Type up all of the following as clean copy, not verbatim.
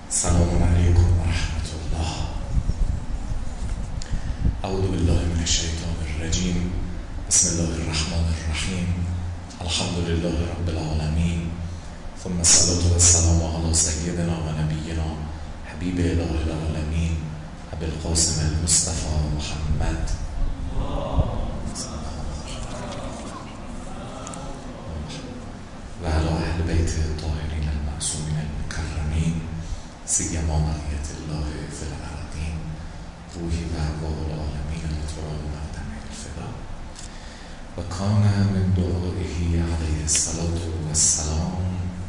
السلام علیکم و رحمت الله. اعوذ بالله من الشیطان الرجیم. بسم الله الرحمن الرحیم. الحمد لله رب العالمین، ثم الصلاة والسلام علی سیدنا و نبینا حبیب اله العالمین ابی القاسم المصطفى محمد و علی اهل بیت الطاهرین المعصومین المکرمین، سیما بقیة الله فی الارضین، روحی و ارواح العالمین الاطوار مقدم الفدا. و کان من دعائه علیه الصلاة والسلام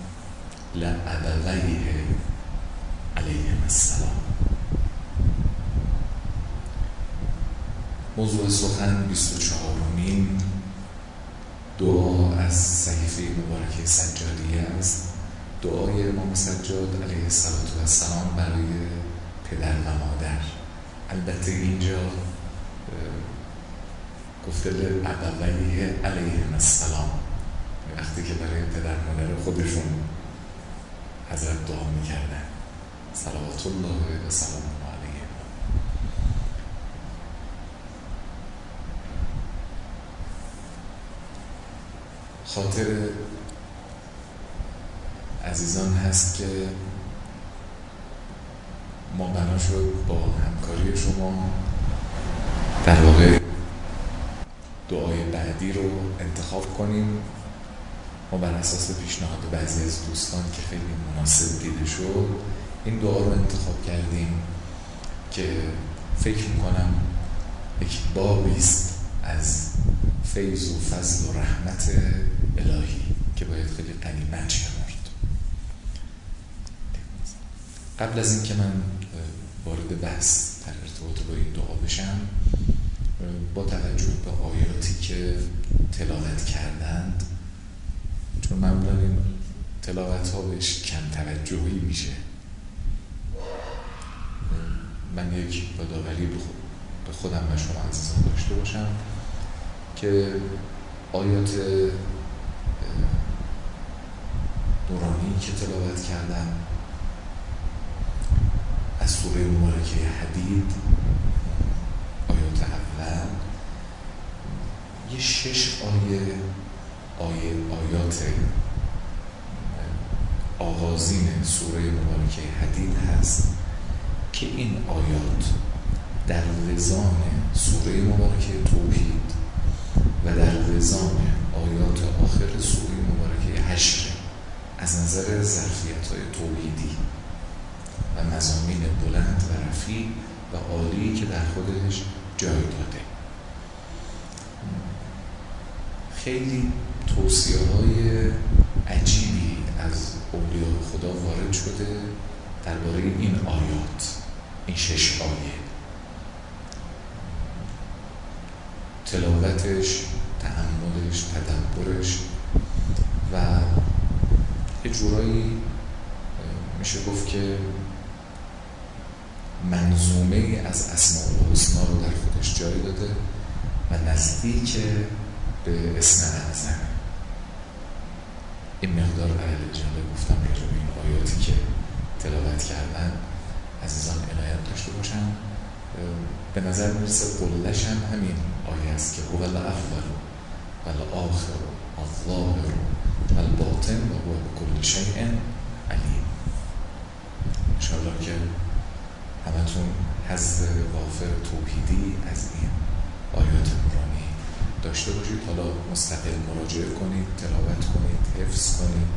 لأبویه علیهم السلام. موضوع سخن 24مین دعا از صحیفه مبارکه سجادیه است. دعای امام سجاد علیه السلام برای پدر و مادر. البته اینجا گفته لأبویه علیهم السلام، وقتی که برای پدر مادر خودشون حضرت دعا میکردن صلوات الله و سلام علیه. خاطر عزیزان هست که ما بنا شد با همکاری شما در واقع دعای بعدی رو انتخاب کنیم. ما بر اساس پیشنهاد بعضی از دوستان که خیلی مناسب دیده شد این دعا رو انتخاب کردیم که فکر میکنم یک بابی است از فیض و فضل و رحمت الهی که باید خیلی غنیمت شمرد. قبل از اینکه من وارد بحث در ارتباط با این دعا بشم، با توجه به آیاتی که تلاوت کردند، چون معمولا این تلاوت ها بهش کم توجهی میشه، من یک یادآوری به خودم و شما عزیزان داشته باشم که آیات نورانی که تلاوت کردم از سوره مبارکه حدید، آیات اول، یه 6 آیات آغازین سوره مبارکه حدید هست که این آیات در وزان سوره مبارکه توحید و در وزان آیات آخر سوره مبارکه حشر از نظر ظرفیت‌های توحیدی و مضامین بلند و رفیع و عالی که در خودش جای داده. خیلی توصیه‌های عجیبی از اولیاء خدا وارد شده درباره این آیات، این 6 آیه، تلاوتش، تأملش، تدبرش و یه جورایی میشه گفت که منظومه از اسماء الحسنا رو در خودش جای داده و نزدیک به اسم اعظم. این مقدار علیه جلوه گفتم راجع به این آیاتی که تلاوت کردن عزیزان عنایت داشته باشن. به نظر میرسه قلش هم همین آیه است که هو الاول و الاخر و الظاهر و الباطن و هو بكل شیء علیم. انشاءالله که همتون حظ وافر توحیدی از این آیات نورانی داشته باشید. حالا مستقل مراجعه کنید، تلاوت کنید، حفظ کنید،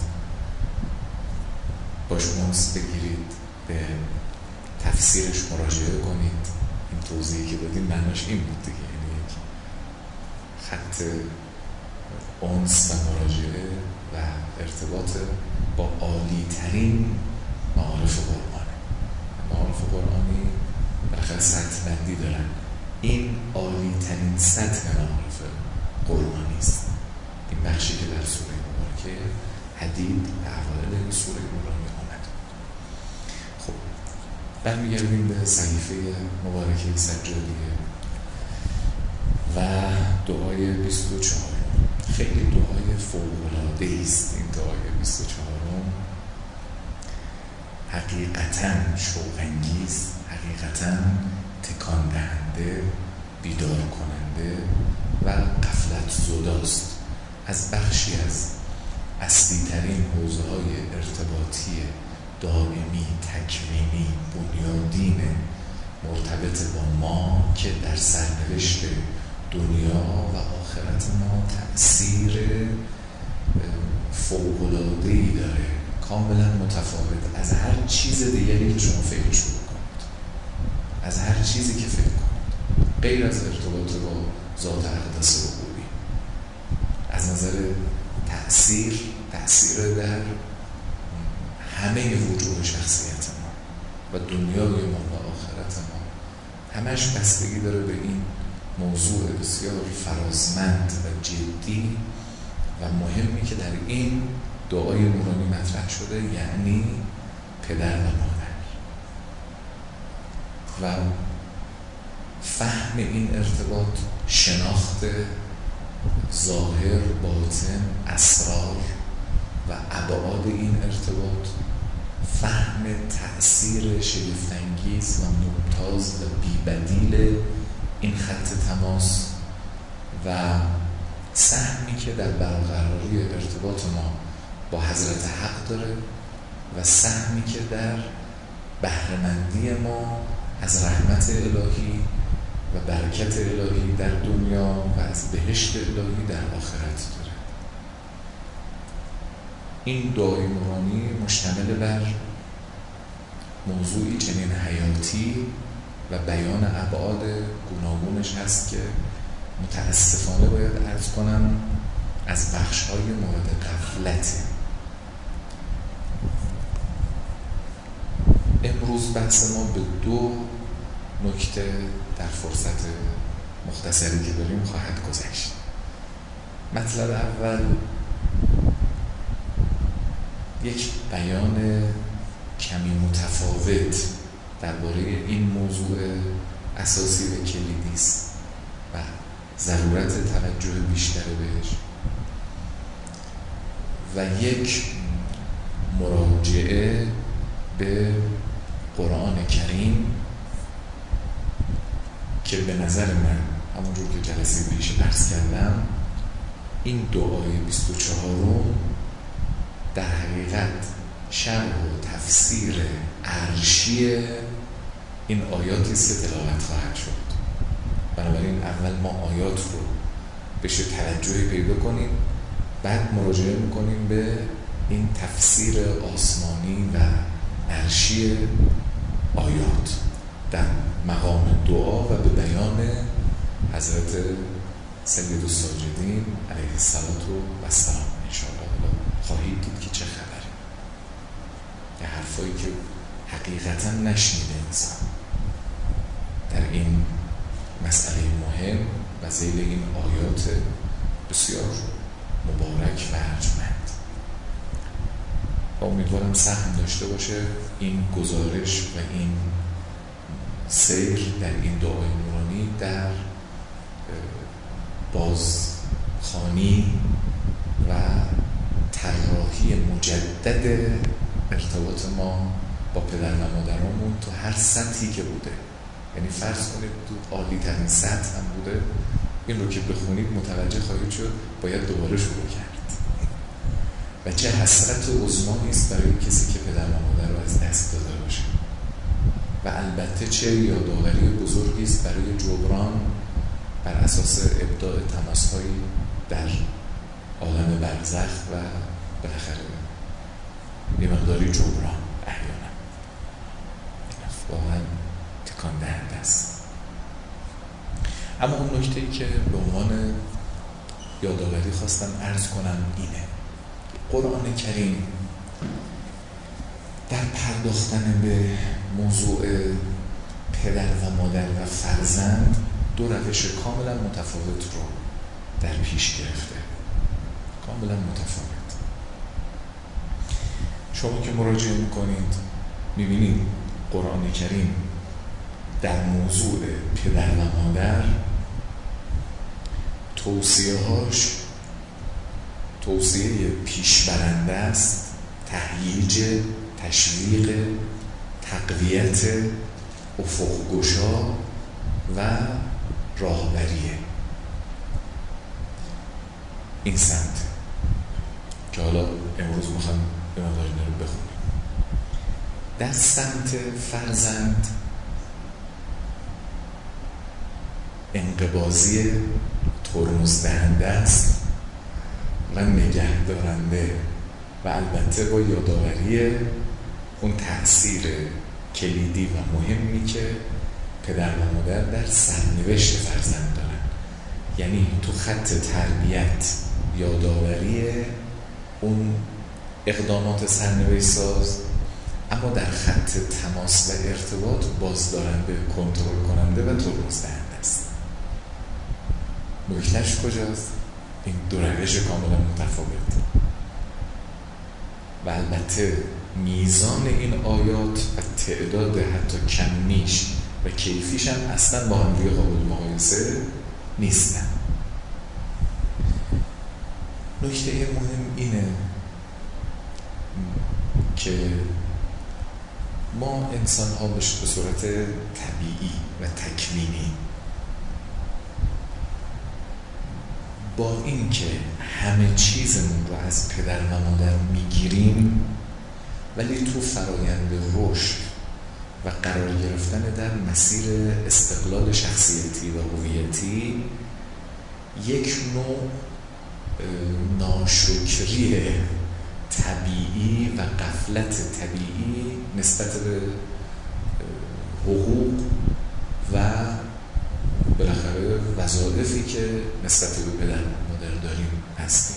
با شماست بگیرید، به تفسیرش مراجعه کنید. این توضیحی که دادیم معناش این بود دیگه، یعنی یک خط انس و مراجعه و ارتباط با عالی ترین معارف قرآنه. معارف قرآنی بالاخره سطح بندی دارن، این عالی ترین سطح معارف قرآنی است. این بخشی که در سوره مبارکه حدید و اوایل این سوره قرآنی آمد. خب برمیگردیم به صحیفه مبارکه سجادیه و دعای 24. خیلی دعای فوق‌العاده‌ای است این دعای 24. حقیقتاً شوق‌انگیز، حقیقتاً تکان دهنده، بیدار کننده و غفلت زداست از بخشی از اصلی ترین حوزه‌های ارتباطی دائمی، تکوینی، بنیادین مرتبط با ما که در سرنوشت دنیا و آخرت ما تأثیر فوق‌العاده‌ای داره، کاملا متفاوت از هر چیز دیگری که شما فکرش بکنید، از هر چیزی که فکر کنید، غیر از ارتباط با ذات اقدس ربوبی. از نظر تأثیر در همه وجوه شخصیت ما و دنیای ما و آخرت ما همش بستگی داره به این موضوع بسیار فرازمند و جدی و مهمی که در این دعای نورانی مطرح شده، یعنی پدر و مادر. و فهم این ارتباط، شناخت ظاهر، باطن، اسرار و ابعاد این ارتباط، فهم تأثیر شگفت‌انگیز و ممتاز و بی‌بدیل این خط تماس و سهمی که در برقراری ارتباط ما با حضرت حق داره و سهمی که در بهره‌مندی ما از رحمت الهی و برکت الهی در دنیا و از بهشت الهی در آخرت داره. این دعای نورانی مشتمل بر موضوعی چنین حیاتی و بیان ابعاد گوناگونش هست که متاسفانه باید عرض کنم از بخش‌های مورد غفلت. امروز بحث ما به دو نکته در فرصت مختصری که داریم خواهد گذشت. مطلب اول یک بیان کمی متفاوت درباره این موضوع اساسی و کلیدی است و ضرورت توجه بیشتر بهش، و یک مراجعه به قرآن کریم که به نظر من همونجور که جلسه پیش عرض کردم این دعای 24 در حقیقت شرح و تفسیر عرشی این آیاتی است که تلاوت خواهد شد. بنابراین اول ما آیات رو بهش توجهی پیدا کنیم، بعد مراجعه میکنیم به این تفسیر آسمانی و عرشی آیات در مقام دعا و به بیان حضرت سید الساجدین علیه السلام انشاءالله. خواهید دید که چه خبره، یه حرفایی که حقیقتا نشنیده انسان در این مسئله مهم و ذیل این آیات بسیار مبارک و ارجمند. و امیدوارم سهم داشته باشه این گزارش و این سیر در این دعای نورانی در بازخوانی و طراحی مجدد ارتباط ما با پدر و مادرامون تو هر سطحی که بوده. یعنی فرض کنید تو عالی ترین سطح هم بوده، این رو که بخونید متوجه خواهید شد باید دوباره شروع کرد. و چه حسرت عظمایی است برای کسی که پدر و مادر رو از دست داده باشه، و البته چه یادآوری بزرگی است برای جبران بر اساس ابداع تماس‌هایی در عالم برزخ و بالاخره یه مقداری جبران احیانا. واقعا تکان دهنده است. اما اون نکته‌ای که به عنوان یادآوری خواستم عرض کنم اینه: قرآن کریم در پرداختن به موضوع پدر و مادر و فرزند دو روش کاملا متفاوت رو در پیش گرفته، کاملا متفاوت. شما که مراجعه میکنید میبینید قرآن کریم در موضوع پدر و مادر توصیه‌هاش توصیه پیشبرنده است، تهییج، تشویق، تقویت افق‌گشا و راهبریه. این سمت که حالا امروز میخوام به مقدار اینا رو بخونیم. در سمت فرزند انقباضی ترمز دهنده است و نگه دارنده و البته با یادآوری اون تأثیر کلیدی و مهمی که پدر و مادر در سرنوشت فرزند دارن. یعنی تو خط تربیت یادآوری اون اقدامات سرنوشت ساز، اما در خط تماس و ارتباط بازدارنده، کنترل کننده و ترمز دهنده است. نکته‌اش کجاست؟ این دو روش کاملا متفاوت و البته میزان این آیات و تعداد حتی کمیش و کیفیش هم اصلا با هم قابل مقایسه نیستن. نکته مهم اینه که ما انسان ها به صورت طبیعی و تکوینی با این که همه چیزمون رو از پدر و مادر میگیریم، ولی تو فرایند رشد و قرار گرفتن در مسیر استقلال شخصیتی و هویتی یک نوع ناشکری طبیعی و غفلت طبیعی نسبت به حقوق و بالاخره وظایفی که نسبت به پدر و مادر داریم هستیم.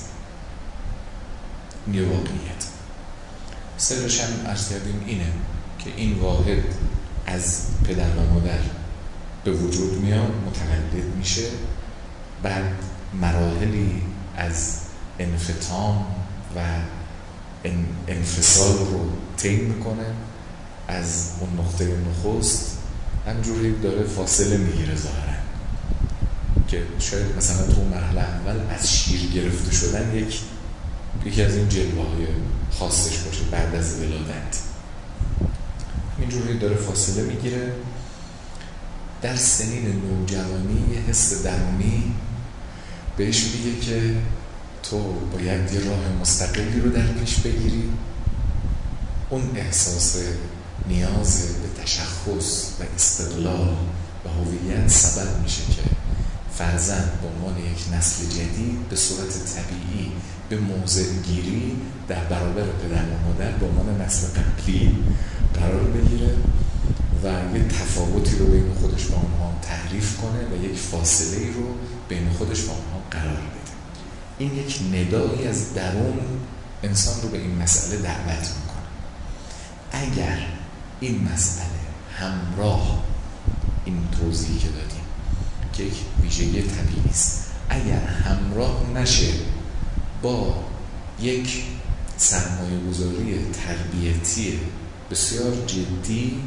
این واقعیت. سرش هم عرض کردیم اینه که این واحد از پدر و مادر به وجود میاد، متولد میشه، بعد مراحلی از انفطام و انفصال رو طی میکنه. از اون نقطه نخست همجوری داره فاصله میگیره ظاهرا، که شاید مثلا تو مرحله اول از شیر گرفته شدن یکی از این جلوه‌های خاصش باشه بعد از ولادت. اینجوری داره فاصله میگیره. در سنین نوجوانی یه حس درونی بهش میگه که تو باید یه راه مستقلی رو در پیش بگیری. اون احساس نیاز به تشخص و استقلال و هویت سبب میشه که فرزند به عنوان یک نسل جدید به صورت طبیعی به موضع گیری در برابر پدر و مادر به عنوان نسل قبلی قرار بگیره و یک تفاوتی رو بین خودش با اونها تعریف کنه و یک فاصله رو بین خودش با اونها قرار بده. این یک ندایی از درون انسان رو به این مسئله دعوت میکنه. اگر این مسئله همراه این توضیحی که دادیم که یک ویژگی طبیعی است، اگر همراه نشه با یک سرمایه گذاری تربیتی بسیار جدی،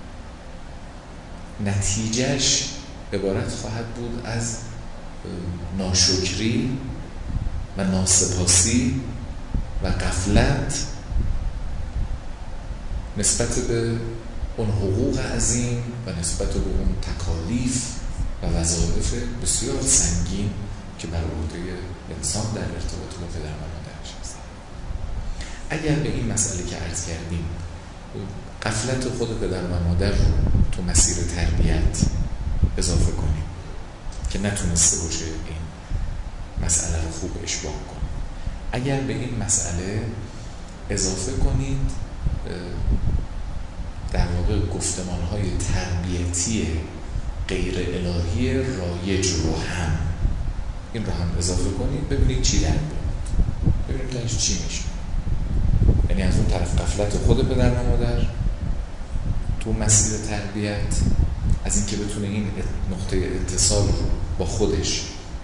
نتیجهش عبارت خواهد بود از ناشکری و ناسپاسی و غفلت نسبت به اون حقوق عظیم و نسبت به اون تکالیف و وظایف بسیار سنگین که بر عهده انسان در ارتباط با پدر و مادرش هست. اگر به این مسئله که عرض کردیم غفلت خود پدر و مادر رو تو مسیر تربیت اضافه کنیم که نتونسته باشه این مسئله رو خوب اشباع کنیم، اگر به این مسئله اضافه کنید در واقع گفتمان‌های تربیتی غیر الهی رایج رو هم این رو هم اضافه کنید، ببینید چی در میاد، ببینید تاش چی میشه. یعنی از اون طرف غفلت خود پدر و مادر تو مسیر تربیت، از اینکه بتونه این نقطه اتصال رو با خودش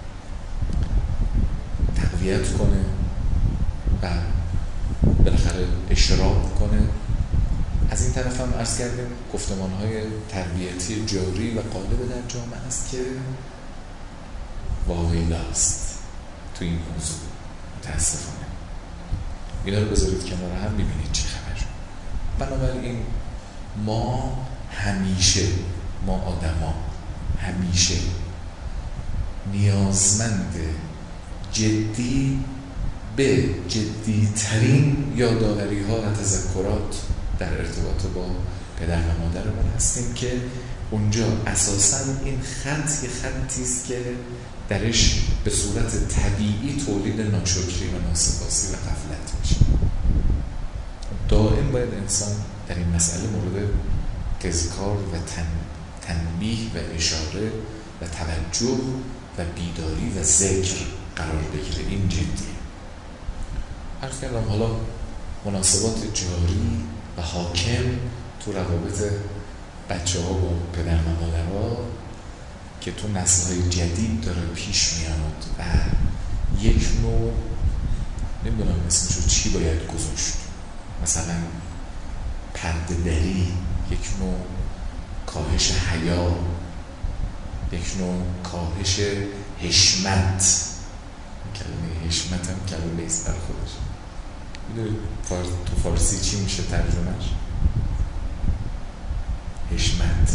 تقویت کنه و بالاخره اشتراک کنه. از این طرف هم عرض کردیم گفتمان‌های تربیتی جاری و غالب در جامعه است که واقعی است تو این موضوع. متاسفانه اینا رو بذارید کنار هم ببینید چی خبر. بنابراین ما همیشه، ما آدما همیشه نیازمند جدی به جدیترین یادآوری ها و تذکرات در ارتباط با پدر و مادرمون هستیم که اونجا اساساً این خط یه خطی است که درش به صورت طبیعی تولید ناشکری و ناسپاسی و غفلت میشه. دائم باید انسان در این مسئله مورد تذکار و تنبیه و اشاره و توجه و بیداری و ذکر قرار بگیره. این جدیه. عرض کردم حالا مناسبات جاری و حاکم تو روابط بچه ها با پدر و مادرها که تو نسل‌های جدید داره پیش میاد و یک نوع نمیدونم اسمشو چی باید گذاشت، مثلا پرده دری، یک نوع کاهش حیا، یک نوع کاهش حشمت. کلمه حشمت هم کلمه ایست بر خودش. میدونی تو فارسی چی میشه ترجمهش؟ حشمت.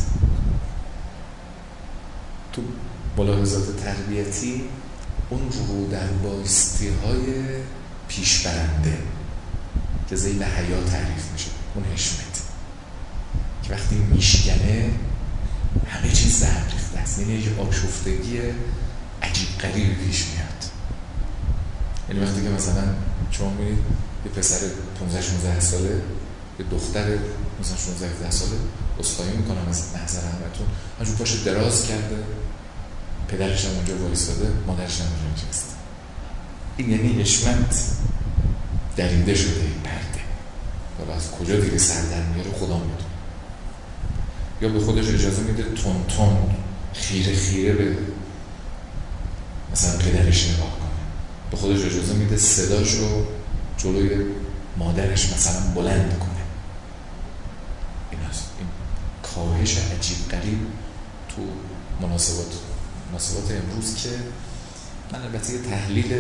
تو ملاحظات تربیتی اون رو در بایستی های پیشبرنده که ذیل حیا تعریف میشه، اون حشمت که وقتی میشکنه همه چیز ضرب ریخته است، یعنی یک آشفتگی عجیب غریبی پیش میاد. یعنی وقتی که مثلا شما میبینید یه پسر 15-16 ساله، یه دختر مثلا 16-17 ساله اسخایی میکنم از محضر همتون، همجور پاش دراز کرده، پدرش هم اونجا وایساده، مادرش هم اونجا نشسته. این یعنی حشمت دریده شده این پرده. حالا از کجا دیگه سر در میاره خدا میدونه. یا به خودش اجازه میده تون تون خیره خیره به مثلا پدرش نگاه کنه، به خودش اجازه میده صداشو جلوی مادرش مثلا بلند کنه. این کاهش عجیب غریب تو مناسبات امروز که من البته یه تحلیل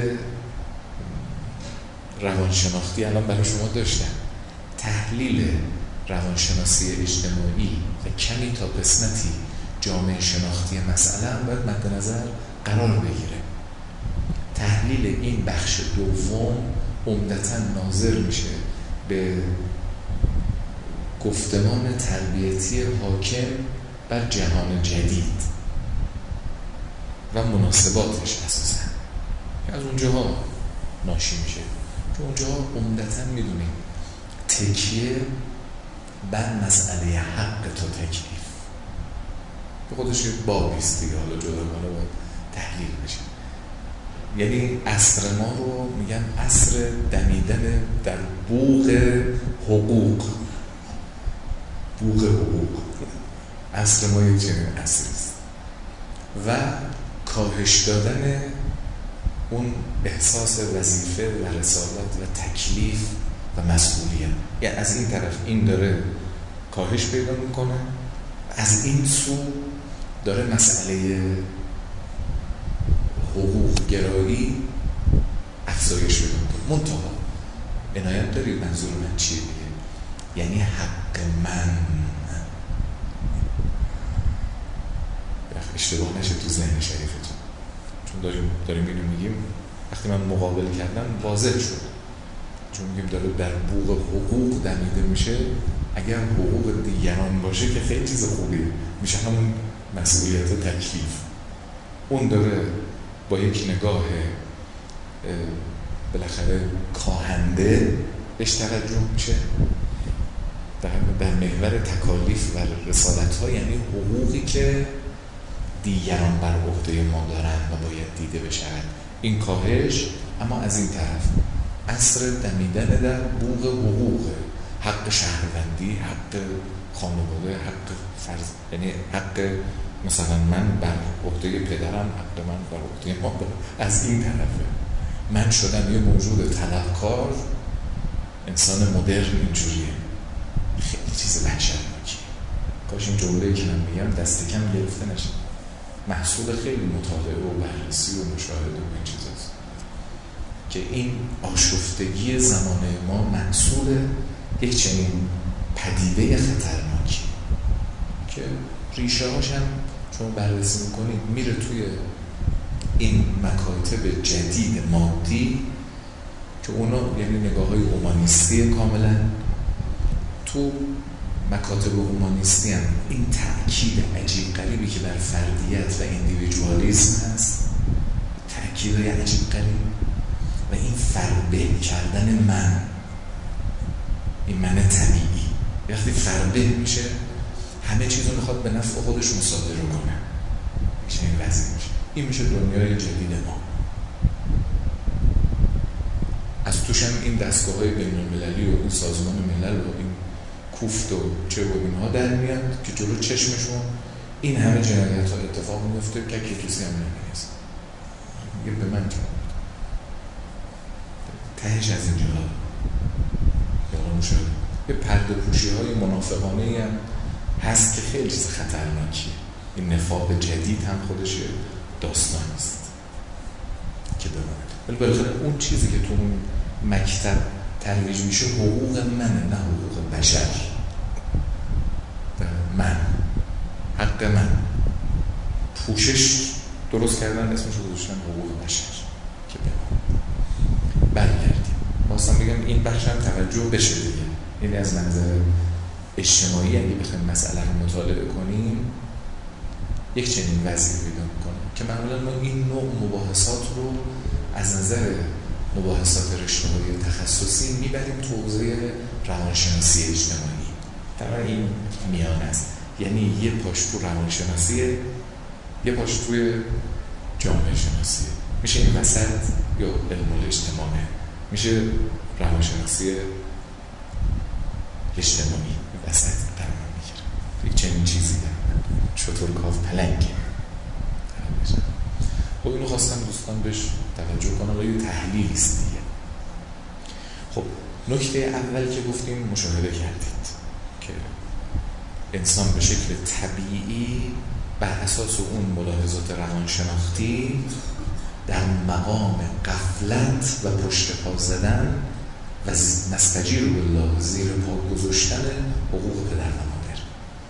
روانشناختی الان برای شما داشتم. تحلیل روانشناسی اجتماعی و کمی تا قسمتی جامعه شناختی مسئله هم باید مد نظر قرار بگیره. تحلیل این بخش دوم عمدتاً ناظر میشه به گفتمان تربیتی حاکم بر جهان جدید و مناسباتش اساساً که از اونجاها ناشی میشه. چون اونجاها عمدتاً میدونیم تکیه بر مسئله حق تا تکلیف به خودش یه بابیست دیگه، حالا جداگانه باید تحلیل بشه. یعنی عصر ما رو میگن عصر دمیدن در بوق حقوق. عصر ما یک چنین عصریست و کاهش دادن اون احساس وظیفه و رسالت و تکلیف و مسئولیت. یعنی از این طرف این داره کاهش پیدا میکنه، از این سو داره مسئله حقوق گرایی افزایش پیدا میکنه. منتها عنایت دارید منظور من چیه دیگه؟ یعنی حق من اشتباه نشه تو ذهن شریفتون، چون داریم اینو میگیم وقتی من مقابل کردم واضح شد، چون میگیم داره در بوق حقوق دمیده میشه. اگر حقوق دیگران باشه که خیلی چیز خوبیه، میشه همون مسئولیت و تکلیف. اون داره با یک نگاه بالاخره کاهنده بهش توجه میشه در محور تکالیف و رسالت ها، یعنی حقوقی که دیگران بر عهده ما دارن و باید دیده بشن. این کاهش، اما از این طرف عصر دمیدن در بوق حقوق، حق شهروندی، حق خانواده، حق فرض، یعنی حق مثلا من بر عهده پدرم، حق من بر عهده مادرم. از این طرفه من شدم یه موجود طلبکار. انسان مدرن اینجوریه، خیلی چیز وحشتناکیه. کاش این جمله‌ای که من میگم دست کم گرفته نشه. محصول خیلی مطالعه و بررسی و مشاهده و این چیزاست که این آشفتگی زمانه ما محصول یک چنین پدیده خطرناکی. که ریشه هاش هم شما بررسی میکنید میره توی این مکاتب جدید مادی که اونا یعنی نگاه های اومانیستی کاملا. تو مکاتب اومانیستی هم این تأکید عجیب غریبی که بر فردیت و ایندیویدوالیسم هست، تأکید های عجیب غریب و این فربه کردن من، این من طبیعی وقتی فربه میشه همه چیز رو میخواد به نفع خودش مصادره کنه، میشه این وضعی میشه. این میشه دنیای جدید ما. از توش هم این دستگاه‌های بین‌المللی و این سازمان ملل و این کوفت و چه و اینها در میاد که جلو چشمشون این همه جنایت ها اتفاق میفته که کسی هم نمی‌رسه. میگه به من چه تهش از اینجا یا مشاهده یه پرده پوشی های منافقانه هم هست که خیلی چیز خطرناکیه. این نفاق جدید هم خودش داستان است که بماند. ولی بالاخره اون چیزی که تو اون مکتب ترویج میشه حقوق منه، نه حقوق بشر. من، حق من، پوشش درست کردن اسمش رو گذاشتن حقوق بشر که بماند. برگردیم واسه میگم این بخش هم توجه بشه دیگه. یعنی از منظر اجتماعی اگه بخوایم مسئله رو مطالعه کنیم یک چنین وضعی پیدا میکنه که معمولا ما این نوع مباحثات رو از نظر مباحثات رشته‌های تخصصی میبریم تو حوزه روانشناسی اجتماعی. طبعا این میان است، یعنی یه پاش تو روانشناسی، یه پاش توی جامعه شناسی، میشه این وسط یا علم الاجتماعه، میشه روانشناسی اجتماعی وسط قرار میگیره. یک چنین چیزی شطور کاف پلنگه. خب اینو خواستم دوستان بهش توجه کنم و یه تحلیلی است دیگه. خب نکته اول که گفتیم مشاهده کردید که انسان به شکل طبیعی بر اساس اون ملاحظات روانشناختی در مقام غفلت و پشت پا زدن و نستجیر بالله زیر پا گذاشتن حقوق پدر و مادر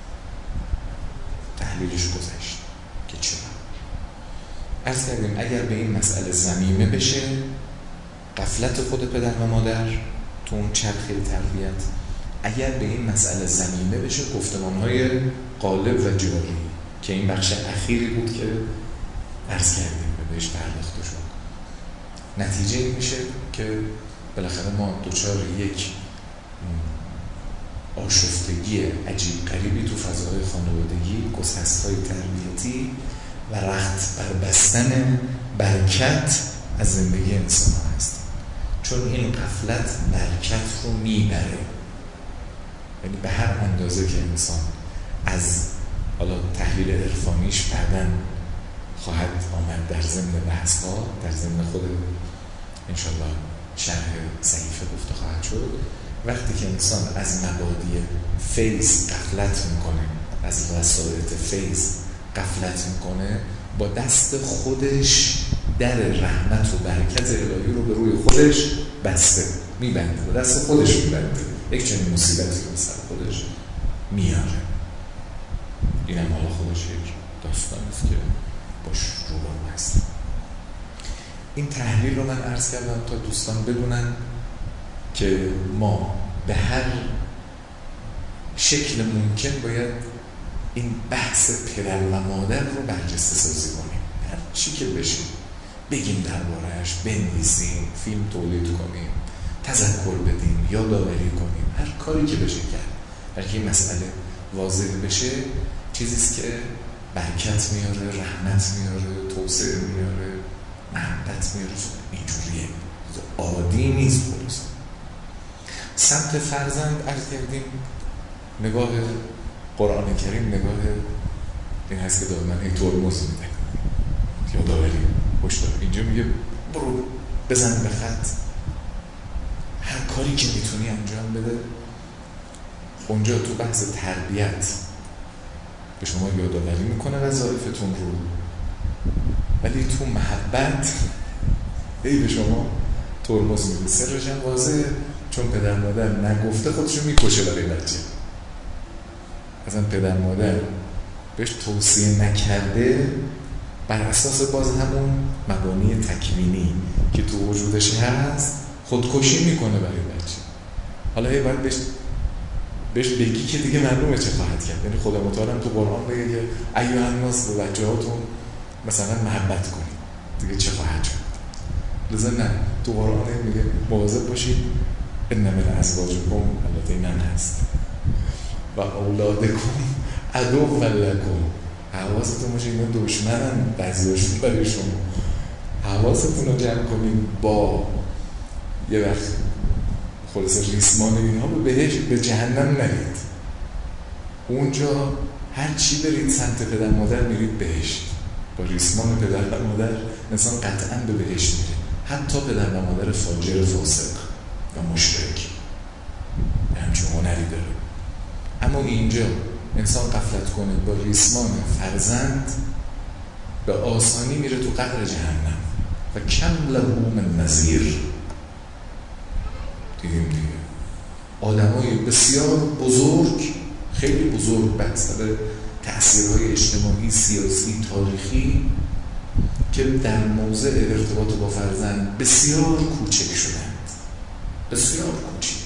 تحلیلش گذشت که چرا. عرض کردیم اگر به این مسئله ضمیمه بشه غفلت خود پدر و مادر تو اون چرخه تربیت، اگر به این مسئله ضمیمه بشه گفتمان‌های غالب و جاری که این بخش اخیری بود که عرض کردیم و بهش پرداخته شد، نتیجه این میشه که بالاخره ما دچار یک آشفتگی عجیب غریبی تو فضای خانوادگی، گسست‌های تربیتی و رخت بربستن برکت از زندگی انسان ها هستیم. چون این غفلت برکت رو میبره. یعنی به هر اندازه که انسان از حالا تحلیل عرفانیش بعداً خواهد آمد در ضمن بحث ها، در ضمن خود انشالله شرح صحیفه گفته خواهد شد، وقتی که انسان از مبادی فیض غفلت میکنه، از وسایط فیض غفلت میکنه، با دست خودش در رحمت و برکت الهی رو به روی خودش بسته میبنده، با دست خودش میبنده، یک چنین مصیبتی رو سر خودش میاره. این هم حالا خودش یک داستان است که باش روبرو هست. این تحلیل رو من عرض کردم تا دوستان بدونن که ما به هر شکل ممکن باید این بحث پدر و مادر رو برجسته سازی کنیم. هر چی که بشه بگیم درباره‌اش، بنویسیم، فیلم تولید کنیم، تذکر بدیم، یادآوری کنیم، هر کاری که بشه کرد. هر که این مسئله واضح بشه چیزیست که برکت میاره، رحمت میاره، توسعه میاره، محبت میاره. اینجوریه، عادی نیست. درست سمت فرزند عرض کردیم نگاه قرآن کریم نگاه این هست که دائما یک ترمز میده، یادآوری هشدار. اینجا میگه برو بزن به خط، هر کاری که میتونی انجام بده. اونجا تو بحث تربیت به شما یادآوری میکنه وظایفتون رو، ولی تو محبت به شما ترمز میده. سرش هم واضحه، چون پدر مادر نگفته خودشو میکشه برای بچه. اصلا پدر مادر بهش توصیه نکرده، بر اساس باز همون مبانی تکوینی که تو وجودش هست خودکشی میکنه برای بچه. حالا یه وقت بهش بگی که دیگه معلومه چه خواهد کرد. یعنی خدا متعال هم تو قرآن بگه که ایها الناس به بچه هاتون مثلا محبت کنید، دیگه چه خواهد شد. لذا نه، تو قرآن میگه مواظب باشید ان من ازواجکم، البته این هم هست، و اولادکم عدو لکم، حواستون باشه اینا دشمنن بعضیاشون برای شما، حواستون رو جمع کنید. با یه وقت خلاصه ریسمان اینها به جهنم نرید، اونجا هر چی برید سمت پدر مادر میرید بهشت. با ریسمان پدر و مادر انسان قطعا به بهشت میره، حتی پدر و مادر فاجر فاسق و مشرک همچون هنری داره. اما اینجا انسان غفلت کنه با ریسمان فرزند به آسانی میره تو قعر جهنم و کم له من نظیر. دیدیم دیگه آدمای بسیار بزرگ، خیلی بزرگ بسبب تأثیرهای اجتماعی، سیاسی، تاریخی که در موضع ارتباط با فرزند بسیار کوچک شدند، بسیار کوچک،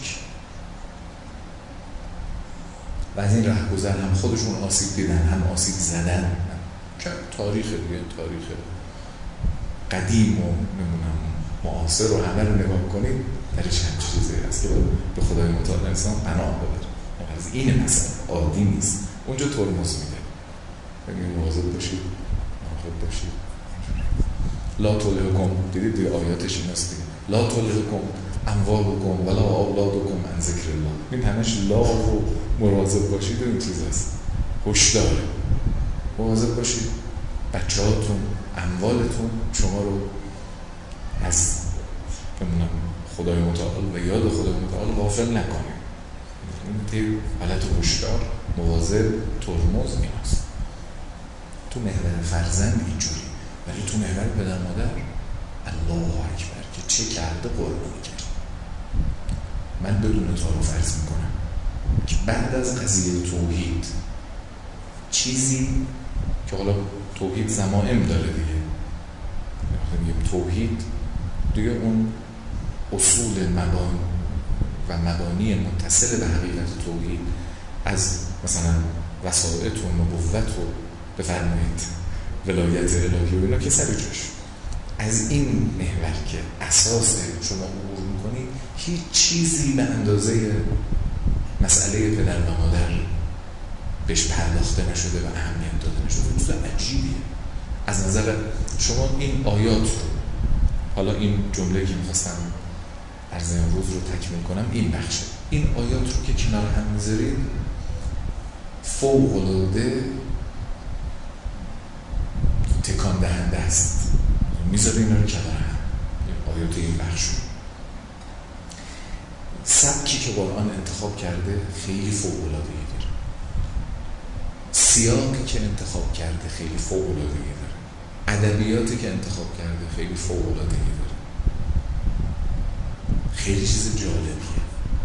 و از این رهگذر هم خودشون آسیب دیدن هم آسیب زدن. که تاریخ دیگه، تاریخ قدیم و نمونم معاصر رو همه رو نگاه کنید درش هم چیزی هست که به خدای متعال انسان پناه ببره. از این مثلا عادی نیست، اونجا ترمز میده. بگید مواظب باشید، مراقب باشید. لا تلهکم، دیدید دیگه آیاتش این است دیگه، لا تلهکم اموالکم ولا اولادکم عن ذکر الله. این همش لا رو مواظب باشید و این چیز هست، هشدار. مواظب باشید بچه‌هاتون، اموالتون شما رو از خدای متعال و یاد خدای متعال غافل نکنه. این حالت هشدار، مواظب، ترمز نیاز. تو محور فرزند اینجوری، ولی تو محور پدر مادر الله اکبر که چه کرده قربانی کرد. من بدون تعارف فرض میکنم که بعد از قضیه توحید چیزی که حالا توحید زمائم داره دیگه، میگیم توحید دیگه، اون اصول مبانی متصل به حقیقت توحید، از مثلا وسائط و نبوت و بفرمایید ولایت الهی و اینا که سر جاش. از این محور که اساس شما عبور میکنید، هیچ چیزی به اندازه مسئله پدر و مادر بهش پرداخته نشده و اهمیت داده نشده. چیز عجیبیه. از نظر شما این آیات رو، حالا این جمله که میخواستم عرض امروز رو تکمیل کنم این بخشه، این آیات رو که کنار هم میذارید فوق العاده تکان دهنده است. میذارید اینا رو کنار هم، آیات این بخش رو. سبکی که قرآن انتخاب کرده خیلی فوق العاده داره، سیاقی که انتخاب کرده خیلی فوق العاده داره، ادبیاتی که انتخاب کرده خیلی فوق العاده داره، خیلی چیز جالبیه.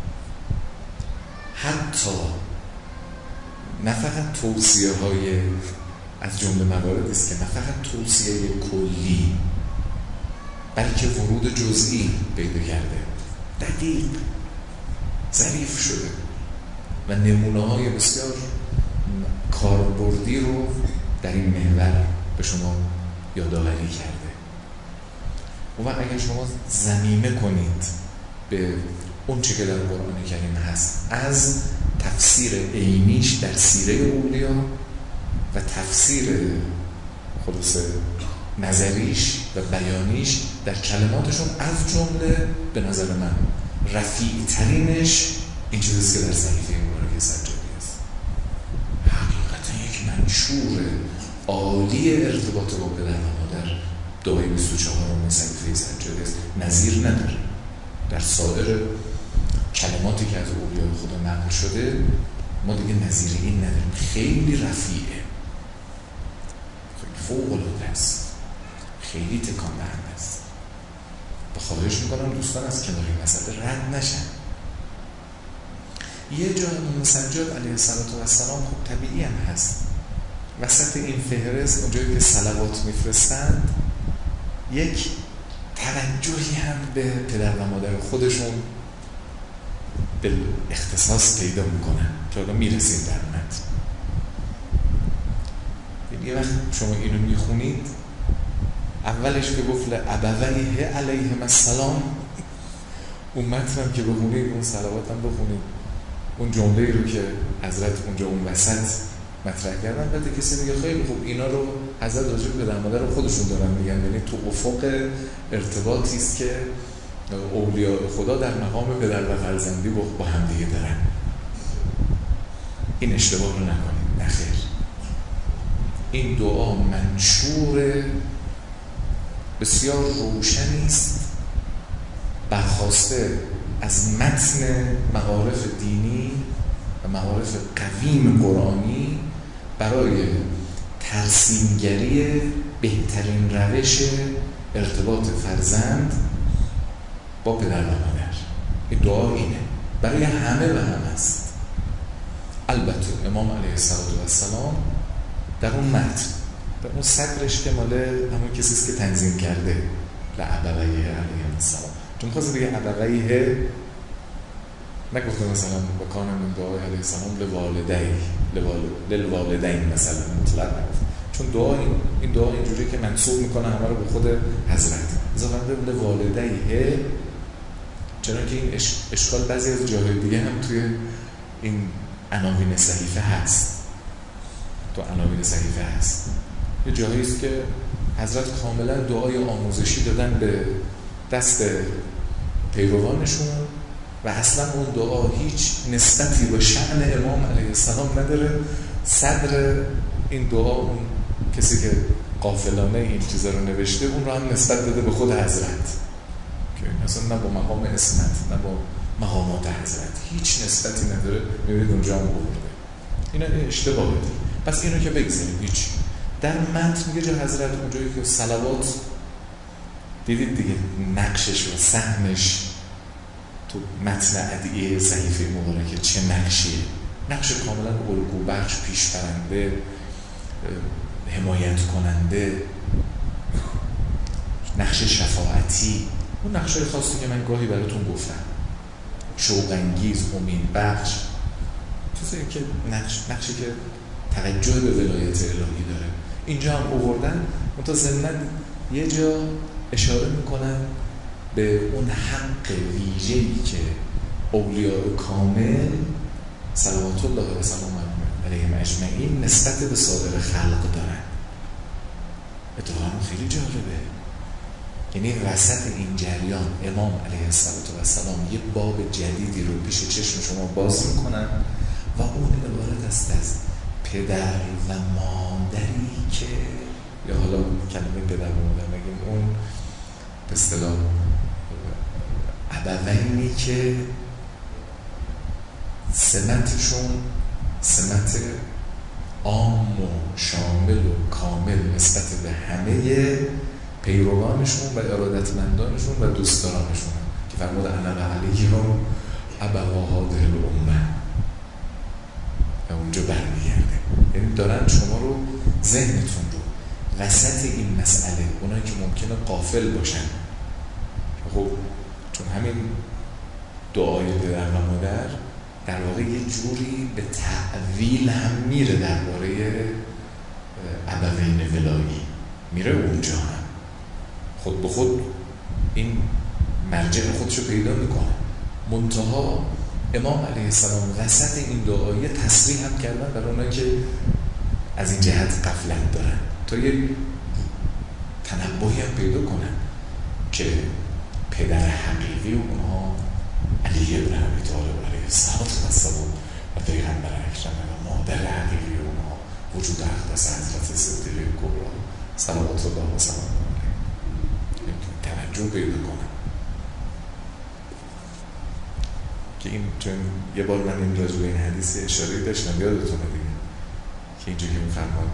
حتی نه فقط توصیه های از جمله مواردی است که نه فقط توصیه کلی، بلکه ورود جزئی پیدا کرده، دقیق، ظریف شده و نمونه های بسیار کاربردی رو در این محور به شما یادآوری کرده. و اگر شما ضمیمه کنید به اون چه که در قرآن کریم هست، از تفسیر عینیش در سیره اولیا و تفسیر خلاصه نظریش و بیانیش در کلماتشون، از جمله به نظر من رفیع ترینش این چیزیست که در صحیفه مبارکه سجادی است. حقیقتا یک منشور عالی ارتباط با پدر و مادر دعای 24 صحیفه سجادی است، نظیر نداره. در سایر کلماتی که از اولیای خدا نقل شده ما دیگه نظیر این نداریم. خیلی رفیعه، فوق العاده است، خیلی تکان دهنده است. و خواهش میکنم دوستان از کنار این مسئله رد نشن. یه جا امام سجاد علیه السلام خب طبیعی هم هست وسط این فهرست اونجایی که صلوات میفرستند یک توجهی هم به پدر و مادر خودشون به اختصاص پیدا میکنن که حالا میرسیم در متن. یه وقت شما اینو میخونید اولش که گفت لابویه علیهم السلام، اون متن هم که بخونید اون صلوات هم بخونید اون جمله رو که حضرت اونجا اون وسط مطرح کردن، بعد کسی میگه خیلی خوب اینا رو حضرت راجع به پدر مادر خودشون دارن میگن، یعنی تو افق ارتباطی است که اولیاء خدا در مقام پدر و فرزندی با هم دیگه دارن. این اشتباه رو نکنید، نخیر. این دعا منشور بسیار روشنی است برخواسته از متن معارف دینی و معارف قویم قرآنی برای ترسیمگری بهترین روش ارتباط فرزند با پدر و مادر. این دعا اینه برای همه و هم است. البته امام علیه السلام در اون متن در اون صدرش که مال همون کسیست که تنظیم کرده لابویه علیهم السلام، چون خواست دیگه ابویه نگفته مثلا بکان من دعای علیه السلام للوالدین مثلا مطلق نگفت، چون این دعا اینجوری که منسوب میکنه همه رو به خود حضرت اضافه لوالدیه، چرا که این اشکال بعضی از جاهای دیگه هم توی این عناوین صحیفه هست. تو عناوین صحیفه هست یه جایی است که حضرت کاملا دعای آموزشی دادن به دست پیروانشون و اصلا اون دعا هیچ نسبتی به شأن امام علیه السلام نداره. صدر این دعا اون کسی که غافلانه این چیزا رو نوشته اون رو هم نسبت داده به خود حضرت که اصلا نه با مقام اسمت نه با مقامات حضرت هیچ نسبتی نداره. میبینید اونجا هم برده. این اشتباهه. پس اینو که بگذاریم هیچ. در متن میگه جا حضرت اونجایی که صلوات دیدید دیگه نقشش و سهمش تو متن ادعیه صحیفه مبارکه چه نقشیه؟ نقش کاملا الگو بخش، پیشبرنده، حمایت کننده، نقش شفاعتی، اون نقشای خاصی که من گاهی براتون گفتم، شوق انگیز، امید بخش، چیزی که نقشی که توجه به ولایت الهی داره. اینجا هم آوردن منتها ضمناً یه جا اشاره میکنن به اون حق ویژه‌ای که اولیاء کامل صلوات الله و سلام علیهم اجمعین نسبت به سایر خلق دارن. اتفاقا خیلی جالبه، یعنی وسط این جریان امام علیه السلام یه باب جدیدی رو پیش چشم شما باز میکنن و اون عبارت است از پدر و مادری که، یا حالا کلمه پدر و مادر نگیم، اون به اصطلاح ابوینی که سمتشون سمت عام و شامل و کامل نسبت به همه پیروانشون و ارادتمندانشون و دوستدارانشون که فرمود انا و علیهم ابوا هذه الامه و اونجا برمیگرده. یعنی دارن شما رو، ذهنتون رو وسط این مسئله، اونایی که ممکنه غافل باشن، خب چون همین دعای پدر و مادر در واقع یه جوری به تعویل هم میره درباره ابوین ولایی، میره اونجا هم خود به خود این مرجع خودشو پیدا میکنه. منتها امام علیه السلام وسط این دعایی تصریح هم کردن برای اونایی که از این جهت غفلت دارن تا یه تنبهی هم پیدا کنن که پدر حقیقی اونها علی ابن ابی طالب علیه السلام و پیغمبر اکرم و مادر حقیقی اونها وجود اقدس حضرت صدیقه کبری صلوات الله و سلام علیه توجه پیدا کنن. که این چون یه بار من این راجع به این حدیث اشاره داشتم یادتونه دیگه که اینجا که می‌فرماد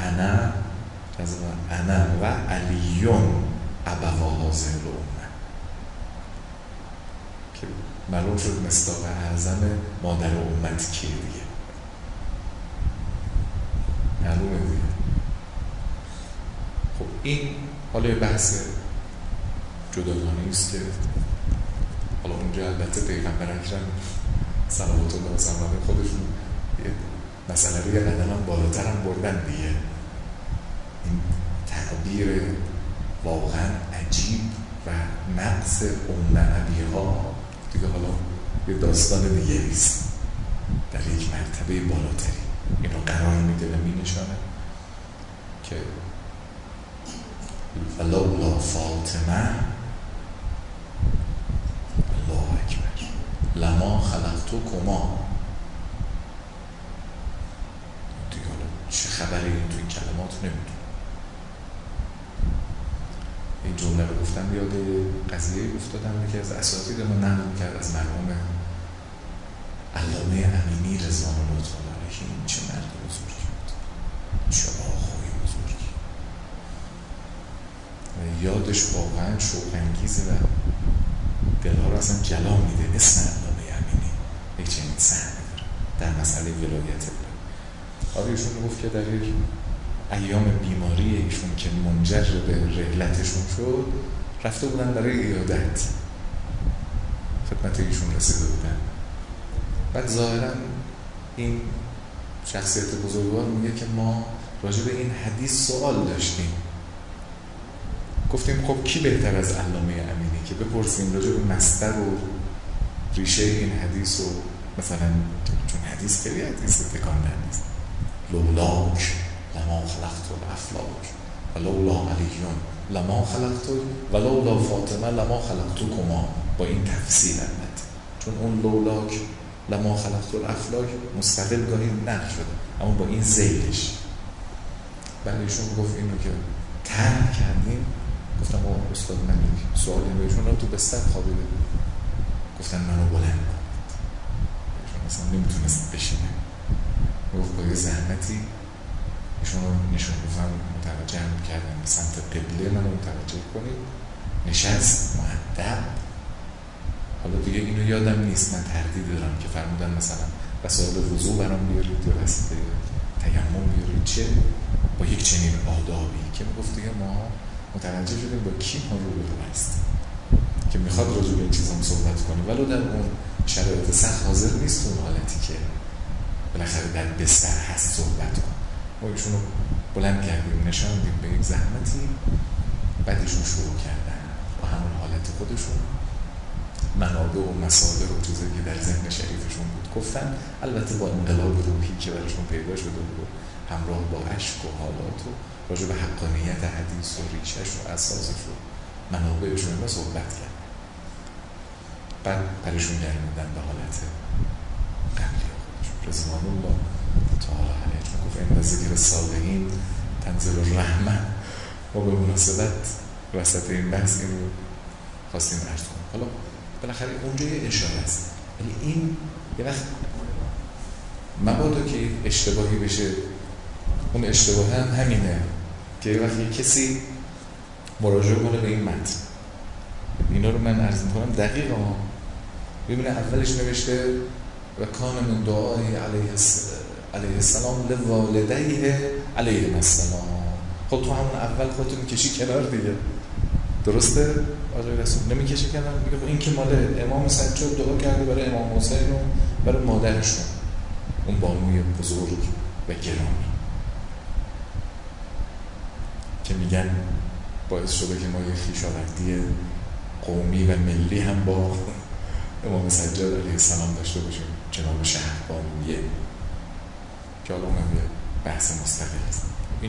انا و علیون ابوا هذه الامه، که معلوم شد مصداق اعظم مادر امت کیه دیگه. معلومه دیگه. خب این حالا یه بحث جداگانه است که حالا اونجا البته پیغمبر اکرم صلوات الله وسلامه خودشون یه مسئله رو یه قدم هم بالاتر هم بردن دیگه. این تعبیر واقعا عجیب و نقص ام ابیها دیگه حالا یه داستان دیگه است، در یک مرتبه بالاتری این رو قرار میده و مینشانه که لولا فاطمه الله اکبر لما خلقتکما. دیگه حالا چه خبری این تو این کلمات نمیدونم. این جمله رو گفتم یاد قضیه افتادم که از اساتید ما نقل کرد از مرحوم علامه امینی رضوان الله تعالی علیه. این چه مرد بزرگی بود، چه آقای بزرگی و یادش واقعا شوق انگیزه و دلها رو اصلا جلا میده. اسم علامه امینی یک چنین سهمی داره در مسئله ولایت الله. آره ایشون گفت که در یک ایام بیماری ایشون که منجر به رحلتشون شد رفته بودن برای عیادت، خدمت ایشون رسیده بودن. بعد ظاهرا این شخصیت بزرگوار میگه که ما راجع به این حدیث سوال داشتیم، گفتیم خب کی بهتر از علامه امینی که بپرسیم راجع به مصدر و ریشه این حدیث و مثلا چون حدیث خیلی حدیث تکان نیست. لولاک لما خلقت الافلاک و لولا علیون لما خلقت و لولا فاطمه لما خلقتکما. با این تفصیل البته چون اون لولاک لما خلقت الافلاک مستقل گاهی نقل شده اما با این زیدش. بعد ایشون گفت اینو که ترک کردیم. گفتم با استاد من سوالی بهشون رو تو بستر خوابیده بود. گفتن منو بلند کنید. ایشون اصلا نمیتونست بشینه. گفت با یه زحمتی ایشون رو نشون گفتم متوجه کردن به سمت قبله منو متوجه کنید. نشست مؤدب. حالا دیگه اینو یادم نیست، من تردید دارم که فرمودن مثلا وسایل وضو برام بیارید یا وسیله تیمم بیارید چه با یک چنین آدابی که میگفت دیگه ما متوجه شدیم با کی ما روبرو هستیم که میخواد راجع به این چیزام صحبت کنه ولو در اون شرایط سخت حاضر نیست اون حالتی که بالاخره در بستر هست صحبت کن. ما ایشون رو بلند کردیم نشاندیم به یک زحمتی. بعد ایشون شروع کردن با همون حالت خودشون منابع و مصادر و چیزایی که در ذهن شریفشون بود گفتن، البته با انقلاب روحی که براشون پیدا شده بود همراه با عشق و حالات و راجع به حقانیت حدیث و ریشش و اساسش و منابعشون رو صحبت کرد. بعد پرشون گرمیدن به حالت قبلی خودشون رضوان الله تعالی علیه. چون گفت این ذکر صالحین تنزل الرحمه و به مناسبت وسط این بحث این رو خواستیم عرض کنیم. حالا بالاخره اونجا یه اشاره است ولی این یه وقت مبادا که اشتباهی بشه. اون اشتباه هم همینه که یه وقت یه کسی مراجعه کنه به این متن. اینا رو من عرض می‌کنم دقیقا ببینه اولش نوشته و کان من دعای علیه السلام لوالدیه علیه السلام. خب تو همون اول خودتو میکشی کنار دیگه، درسته؟ آقای رسول نمیکشه کنار، میگه این که مال امام سجاد دعا کرده برای امام حسین و برای مادرشون اون بانوی بزرگ و گرامی که میگن باعث شده که ما یه خویشاوندی قومی و ملی هم با امام سجاد علیه السلام داشته باشیم، جناب شهربانویه که حالا اونم یه بحث مستقل است. این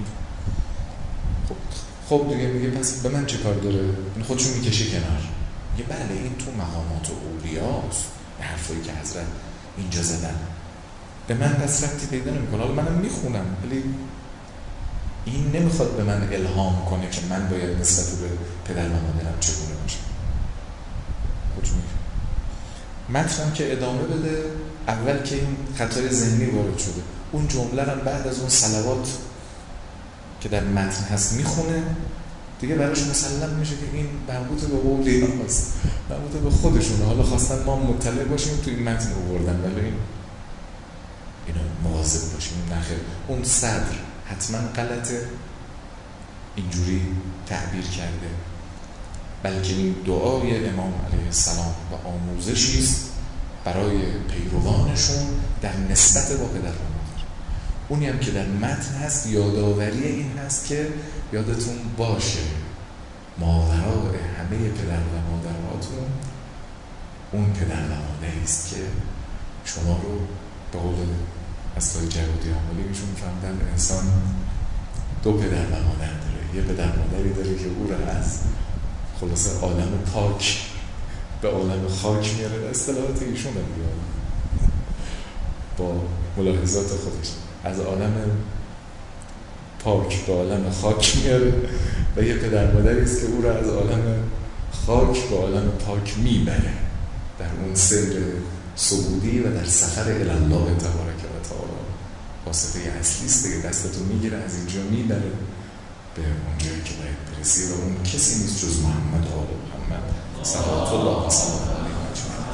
خب دیگه میگه پس به من چه کار داره؟ این خودشون میکشه کنار. میگه بله این تو مقامات اولیاست، به حرفایی که حضرت اینجا زدن به من پس ربطی پیدا نمیکنه. حالا منم میخونم ولی این نمیخواد به من الهام کنه که من باید نسبت به پدر و مادرم چگونه باشم. خودشون میگه متنم که ادامه بده. اول که این خطای ذهنی وارد شده، اون جمله رو بعد از اون صلوات که در متن هست میخونه، دیگه براش مسلم میشه که این مربوط به قول اینا هست، مربوط به خودشونه. حالا خواستن ما مطلع باشیم تو این متن آوردن، ولی اینا مواظب باشیم. نخیر، اون صدر حتما غلطه، اینجوری تعبیر کرده، بلکه این دعای امام علیه السلام و آموزشی است برای پیروانشون در نسبت با پدر و مادر. اونی هم که در متن هست یادآوری این هست که یادتون باشه ماوراء همه پدر و مادراتون اون پدر و مادری است که شما رو به قول استاد جوادی آملی میشون فهمدن انسان دو پدر و مادر داره. یه پدر مادری داره که او را از خلاصه عالم پاک به عالم خاک میاره، اصطلاحات ایشون رو بیاره با ملاحظات خودش، از عالم پاک به عالم خاک میاره و یه پدر مادری است که او را از عالم خاک به عالم پاک میبره در اون سر صعودی و در سفر الی الله تبارک و تعالی. واسطه اصلی است دیگه، دستتو میگیره از اینجا میبره به اونجایی که باید برسی و اون کسی نیست جز محمد آل محمد صلوات الله و سلام علیه اجمعین.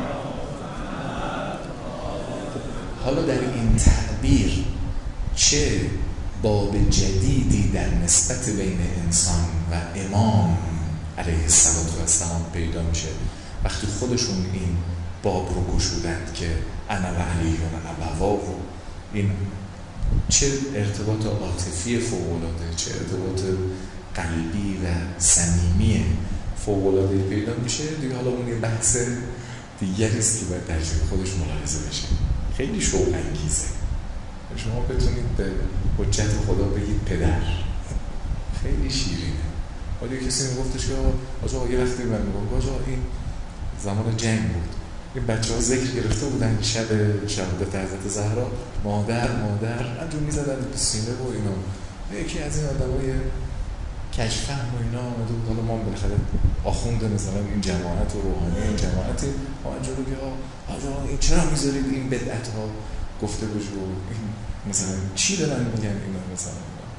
حالا در این تعبیر چه باب جدیدی در نسبت بین انسان و امام علیه السلام پیدا میشه وقتی خودشون این باب رو گشودند که انا و علیون ابوا و این چه ارتباط عاطفی فوق‌العاده، چه ارتباط قلبی و صمیمی فوق‌العاده پیدا میشه دیگه. حالا اون یه بحث دیگری است که باید در جای خودش ملاحظه بشه. خیلی شوق انگیزه شما بتونید به حجت خدا بگید پدر، خیلی شیرینه. حالا کسی میگفتش که آقا یه وقتی من میگم آقا این زمان جنگ بود، این بچه‌ها ذکر گرفته بودن شب شهادت حضرت زهرا مادر همجور میزدن به سینه و اینا. یکی از این آدمای کشفهم و اینا آمده بود، حالا ما بالاخره آخونده مثلا این جماعت و روحانی این جماعتی آنجا رو که آقا این چرا میذارید این بدعت ها گفته بشه و این مثلا چی دارن میگن اینا مثلا.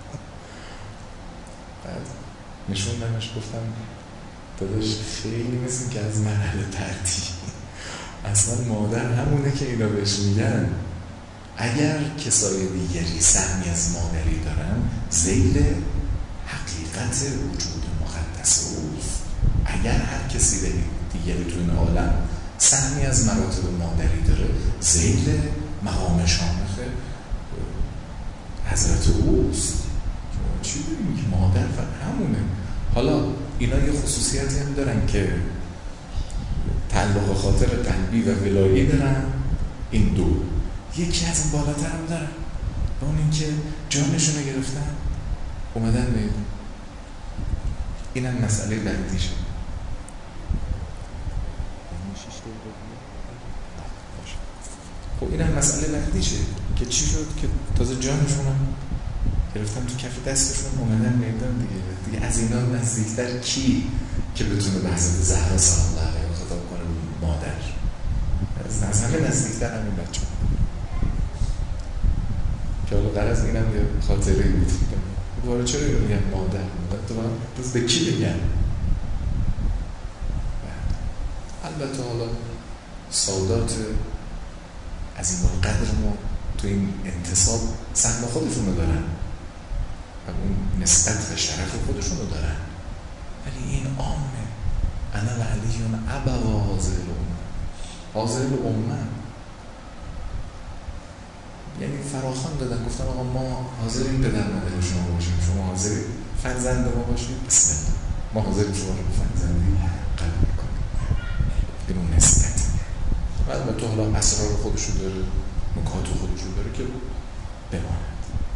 بعد نشوندمش گفتم داداش خیلی مثل که از مرحله ترتی اصلا مادر همونه که اینا بهش میگن. اگر کسای دیگری سهمی از مادری دارن ذیل حقیقت وجود مقدس اوست. اگر هر کسی دیگری تو این عالم سهمی از مراتب مادری داره ذیل مقام شامخ حضرت اوست. چی داریم که مادر همونه. حالا اینا یه خصوصیتی هم دارن که تعلق خاطر قلبی و ولایی دارن. این دو یکی از این بالاتر هم دارن به اون این که جانشون رو گرفتن اومدن میدون. این هم مسئله بعدیشه. خب این هم مسئله بعدیشه که چی شد که تازه جانشون هم گرفتن تو کف دستشون اومدن میدون دیگه از اینا نزدیکتر کی که بتونه به حضرت زهرا سلام الله علیها خطاب کنه مادر؟ از همه نزدیکتر همین بچه که حالا غرض اینم یه خاطره بود. دوباره چرا میگن مادر؟ دوباره به کی بگن؟ البته حالا سادات از این قدر ما تو این انتصاب سهم خودشونو دارن و اون نسبت و شرف خودشونو دارن، ولی این عامه. انا و علیون ابوا حاضر الامه یعنی فراخوان دادن، گفتن آقا ما حاضرین پدر مادر شما باشیم، شما حاضرین فرزند ما باشید، بسم الله ما حاضرین شما رو به فرزندی قبول کنیم. این اون نسبت و البته حالا اسرار خودشو داره، نکات خودشو داره که بماند.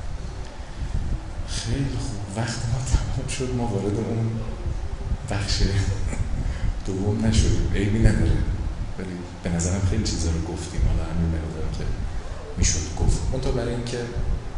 خیلی خوب، وقت ما تمام شد، ما وارد اون بخش دوم نشدیم. عیبی نداره ولی به نظرم خیلی چیزا رو گفتیم. حالا همین مقدار که میشد گفت منطقه برای این که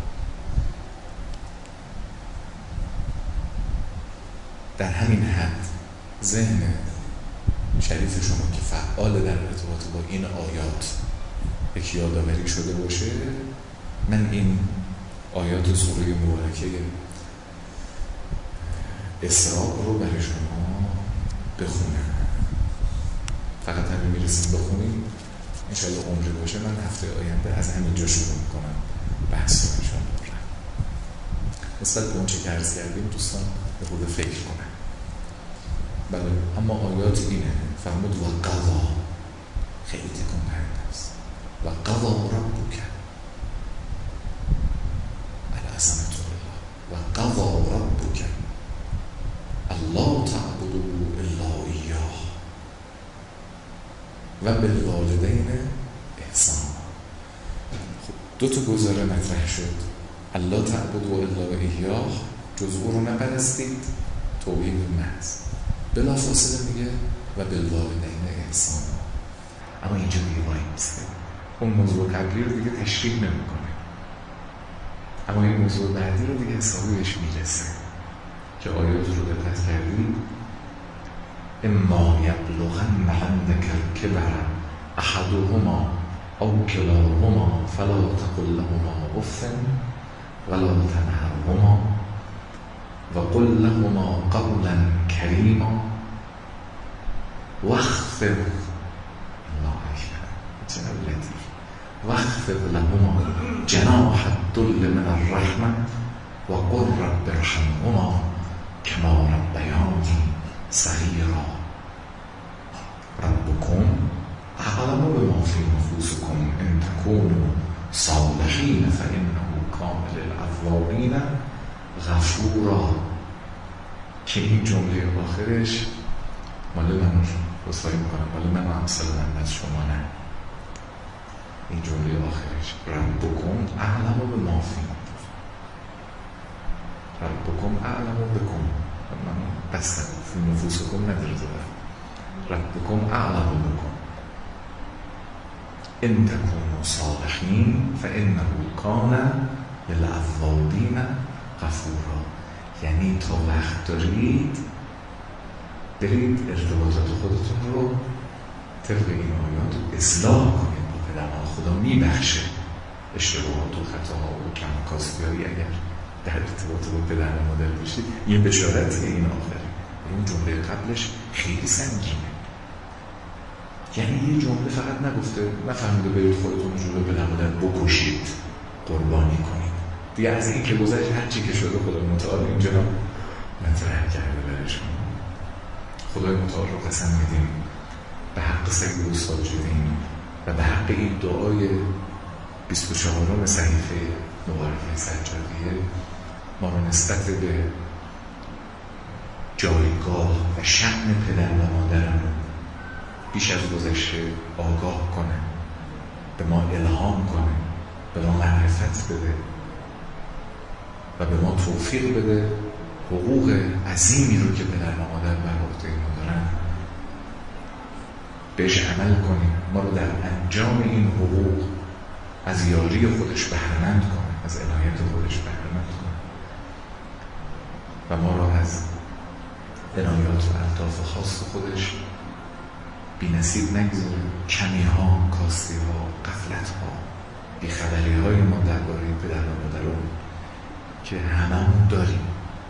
در همین حد ذهن شریف شما که فعال در ارتباط با این آیات یک یادآوری شده باشه، من این آیات سوره مبارکه اسراء رو برای شما بخونم. فقط همین میرسیم بخونیم انشالله عمری باشه. من هفته آینده از همینجا شروع میکنم بحث رو انشالله. نسبت به اون چه که عرض کردیم دوستان به خود فکر کنم. بله، اما آیات اینه فرمود و قضا، خیلی تکون دهنده است. و قضا ربک العظمة الله و قضا ربک الله تعبدوا الا ایاه و بالوالدین احسانا. خب دو تا گزاره مطرح شد. الله تعبدوا الا ایاه، جز او رو نپرستید، توحید محض. بلا فاصله میگه و بالوالدین احسانا. اما اینجا دیگه وای میسته، اون موضوع قبلی رو دیگه تشریح نمیکنه، اما این موضوع بعدی رو دیگه حسابی بهش میرسه که آیات رو دقت کردید. اما یبلغن عندک الکبر احدهما او کلاهما فلا تقل لهما اف ولا تنهرهما وقل لهما قولا کریما واخفض الله اکبر جناب لطیف واخفض لهما جناح الذل من الرحمة وقل رب ارحمهما كما ربياني صغيرا ربكم أعلم بما في نفوسكم إن تكونوا صالحين فإنه كان للأوابين غفورا. که این جمله آخرش مال من رسوایی میکنم، مال من امثال من از شما نه. این جمله آخرش ربکم اعلم بما فی ربکم اعلم بکم، من بستم فی نفوسکم نداره زدن. ربکم اعلم بکم ان تکونوا صالحین فانه کان للأوابین غفورا. یعنی تا وقت دارید برید ارتباطات خودتون رو طبق این آیات اصلاح کنید با پدران. خدا میبخشه اشتباهات و خطاها و کمکاسبی‌هایی اگر در ارتباط با پدر و مادر باشید. این بشارت این آخره. اون جمله قبلش خیلی سنگینه. یعنی یه جمله فقط نگفته نفهمیده برید خودتون رو جلو پدر و مادر بکشید، قربانی کنید. دیگه از این که گذشت هرچی که شده خدا متعال اینجا مطرح کرده برای شما. خدای متعال رو قسم میدیم به حق سید الساجدین و به حق این دعای 24 صحیفه مبارکه سجادیه ما رو نسبت به جایگاه و شأن پدر و مادرمون بیش از گذشته آگاه کنه، به ما الهام کنه، به ما معرفت بده و به ما توفیق بده حقوق عظیمی رو که پدر و مادر بر عهده ما دارن بهش عمل کنیم. ما رو در انجام این حقوق از یاری خودش بهره‌مند کنه، از عنایت خودش بهره‌مند کنه و ما رو از عنایات و الطاف خاص خودش بی نصیب نگذاره. کمی ها، کاستی ها، غفلت ها، بی خبری های ما درباره پدر و مادران که هممون داریم.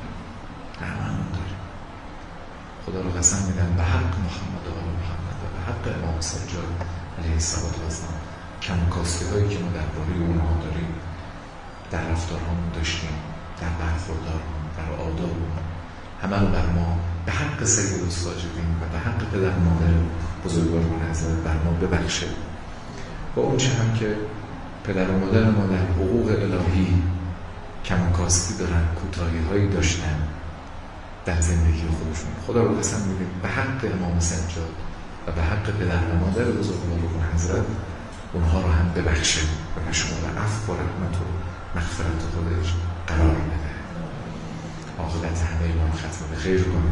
خدا رو قسم میدم به حق محمد و آل محمد و به حق امام سجاد علیه السلام کم و کاستی هایی که ما درباره اونها داریم، در رفتارهامون داشتیم، در برخوردارمون، در آدابمون، همه رو بر ما به حق سید الساجدین و به حق پدر و مادر بزرگوارمون حضرت بر ما ببخشه. و اون چه هم که پدر و مادر ما در حقوق الهی کم و کاستی دارن، کوتاهی هایی داشتن در زندگی خودشون، خدا رو قسم میدیم به حق امام سجاد و به حق پدر و مادر بزرگوارمون حضرت اونها رو هم ببخشه و شما عفو و رحمت و مغفرت خودش قرار بده. عاقبت همه ما ختم به خیر کنه.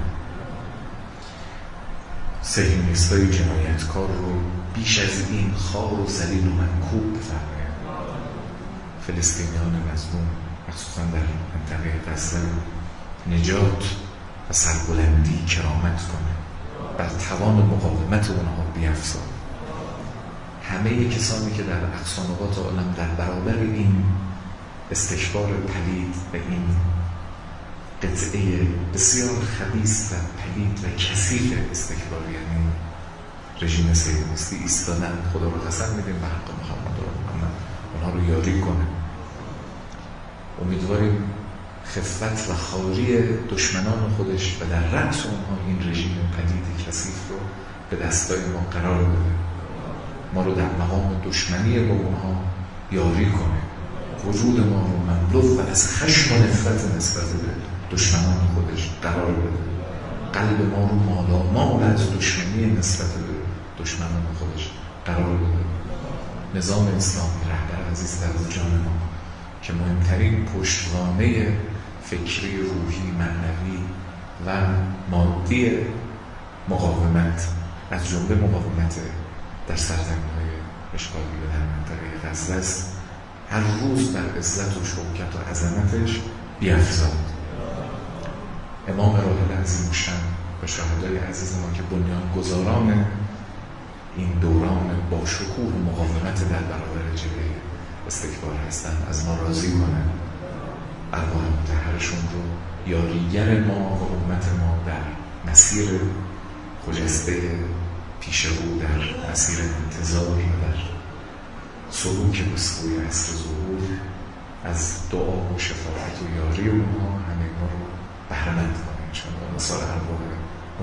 صهیونیستای جنایتکار رو بیش از این خوار و ذلیل و منکوب بفرمایند. فلسطینیان مظلوم مخصوصا در منطقه غزه نجات و سربلندی کرامت کنه، بر توان مقاومت اونها بیفزا. همه کسانی که در اقصا نقاط عالم در برابر این استکبار پلید و این قطعه بسیار خبیث و پلید و کثیف استکبار، یعنی رژیم صهیونیستی ایستادن. خدا رو قسم میدیم به حق محمد اونها رو یاری کنه. امیدواریم خفت و خاری دشمنان خودش و در رأس اونها این رژیم پلید کثیف رو به دستای ما قرار بده، ما رو در مقام دشمنی با اونها یاری کنه، وجود ما رو مملو و از خشم و نفرت نسبت به دشمنان خودش قرار بده، قلب ما رو مالامال از دشمنی نسبت به دشمنان خودش قرار بده. نظام اسلامی رهبر عزیز در جان ما که مهمترین پشتوانه فکری، روحی، معنوی و مادی مقاومت از جمله مقاومت در سرزمین‌های اشغالی و در منطقه غزه است، هر روز در عزت و شوکت و عظمتش بیفزاد. امام راحل عظیم الشأن و شهدای عزیز ما که بنیانگذاران این دوران با شکوه مقاومت در برابر جبهه استکبار هستند، از ما راضی کنند، ارواح مطهرشون رو یاریگر ما و امت ما در مسیر خجسته پیش رو، در مسیر انتظار و در سلوک به سوی عصر ظهور، از دعا و شفاعت و یاری اونها همه ما رو بهره‌مند کنه انشاءالله. مثال ارواح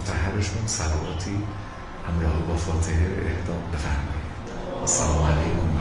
مطهرشون صلواتی همراه با فاتحه اهدا بفرمایید. السلام علیکم.